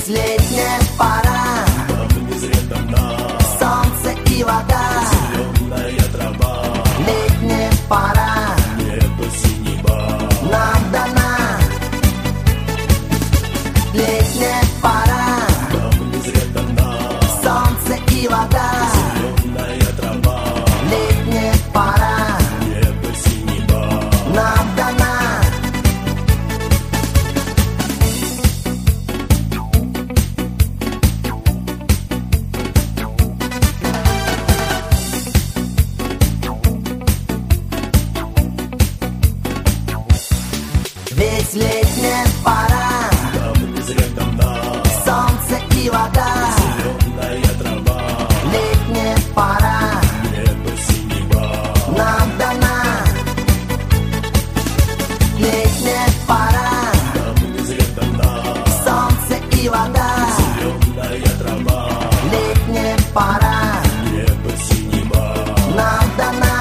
летняя пора, нам не зря дана солнце и вода, зеленая трава, летняя пора небо синева, нам дана. Летняя пора, нам не зря дана солнце и вода, зеленая трава, летняя пора небо синева, нам дана. Ведь летняя пора, нам не зря дана солнце и вода, зеленая трава, летняя пора небо синева, нам дана. Летняя пора, нам не зря дана солнце и вода, зеленая трава, летняя пора небо синева, нам дана.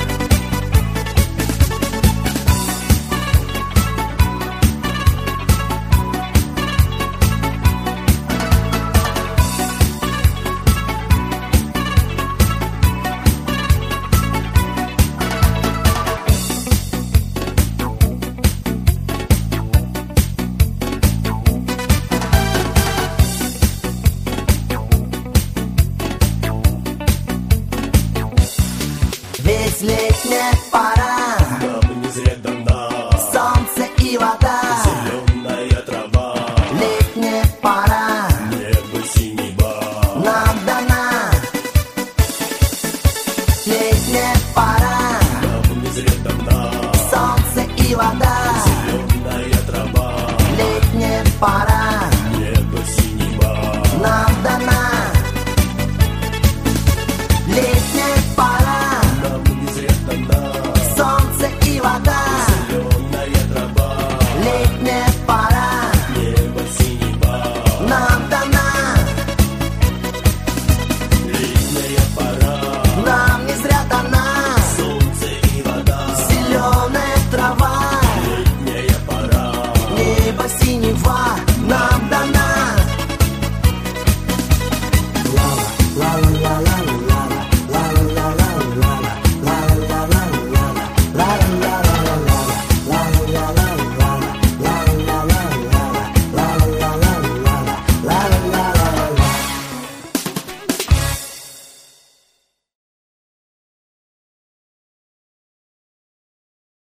Ведь летняя пора, нам не зря дана солнце и вода, зеленая трава, летняя пора небо синева, нам дана. Летняя пора, нам не зря дана солнце и вода, зеленая трава, летняя пора